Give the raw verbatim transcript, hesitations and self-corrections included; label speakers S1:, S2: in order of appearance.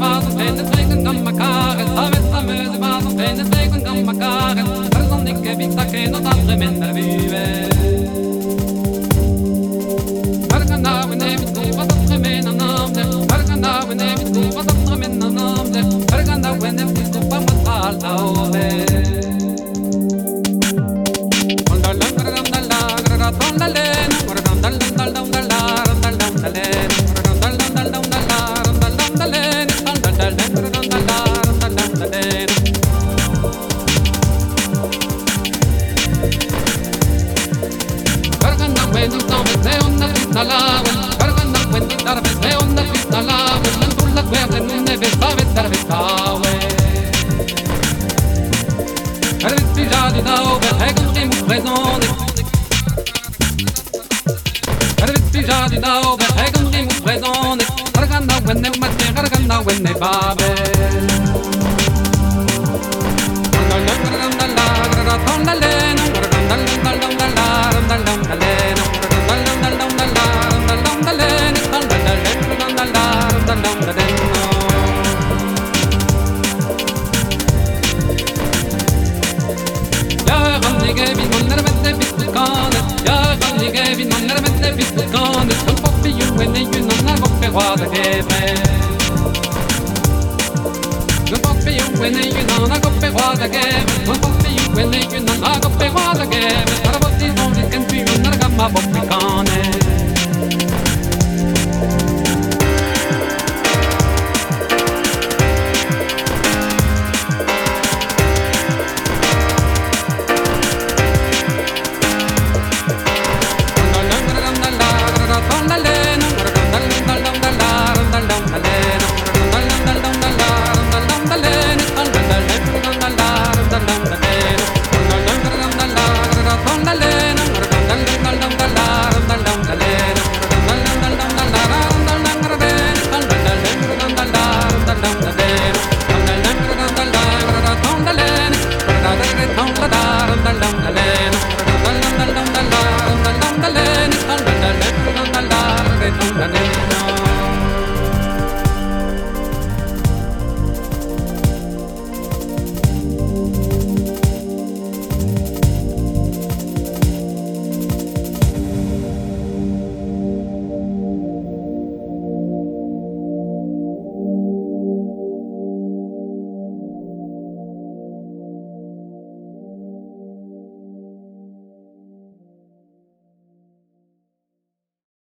S1: was op in de drinken dan mekaar. Samen samen was op in de drinken dan mekaar. Er dan ik heb iets dat geen dat andere minder wie. Nou en even toe wat dat gemeen aan naam zegt. Verga nou en even toe wat dat gemeen aan naam zegt. Verga nou en even toe van wat haal nou weer. When they bob when they you know I go pay what again. When they you know I go pay what again. But what these only can be you not got my book on it. Dun dun dun dun.